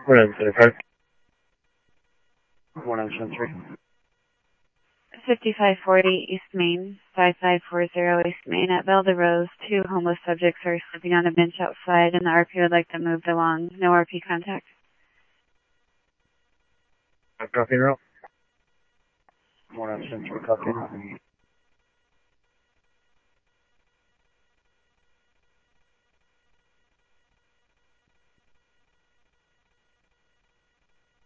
173. 5540 East Main, 5540 East Main. At Belle de Rose, 2 homeless subjects are sleeping on a bench outside, and the RP would like them moved along. No RP contact. Copy, roll. 173, copy.